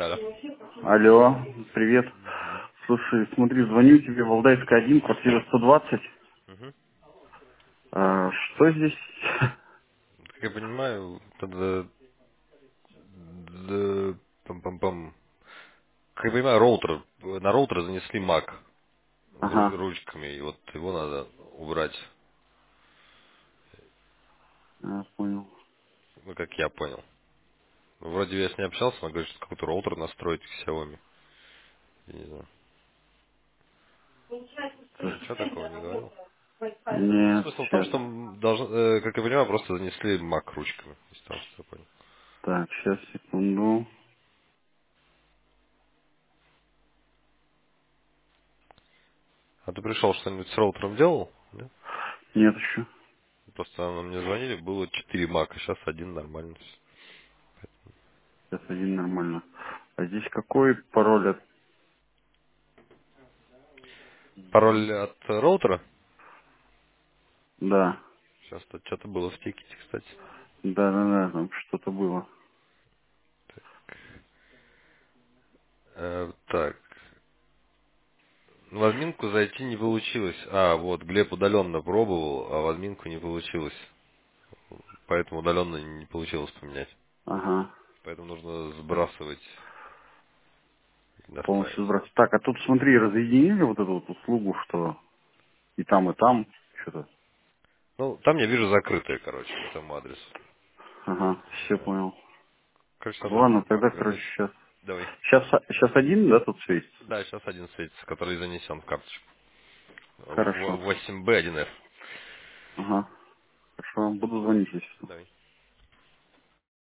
Да. Алло, привет. Угу. Слушай, смотри, звоню тебе, Валдайская 1, квартира 120. Угу. Что здесь? Как я понимаю, тогда... Пам-пам-пам. Как я понимаю, на роутер занесли Mac с Ага, ручками, и вот его надо убрать, понял. ну, как я понял. Вроде я с ней общался, она говорит, что какой-то роутер настроить к Xiaomi. Я не знаю. Так, Ничего такого не говорил. Ну, нет, смысл в том, сейчас. что как я понимаю, просто занесли Mac ручками, если там что-то понял. Так, сейчас, секунду. А ты пришел что-нибудь с роутером делал? Нет? Нет еще. Просто она мне звонили, было 4 Мака, сейчас один нормально. Сейчас один нормально. А здесь какой пароль от... Пароль от роутера? Да, Сейчас тут что-то было в тикете, кстати. да, там что-то было. Так, в админку зайти не получилось. А, вот, Глеб удаленно пробовал, а в админку не получилось. Поэтому удаленно не получилось поменять. Ага, Поэтому нужно сбрасывать и полностью настраивать. сбрасывать. Так, а тут смотри, разъединили вот эту вот услугу, что и там, что-то. Ну, там я вижу закрытое, короче, по этому адресу. Ага, все понял. Короче, надо Ладно, тогда, Mac короче, вернуть. сейчас. Давай. Сейчас один, да, тут светится? Да, сейчас один светится, который занесен в карточку. Хорошо. 8B1F. Ага. Хорошо, буду звонить, если что. Давай.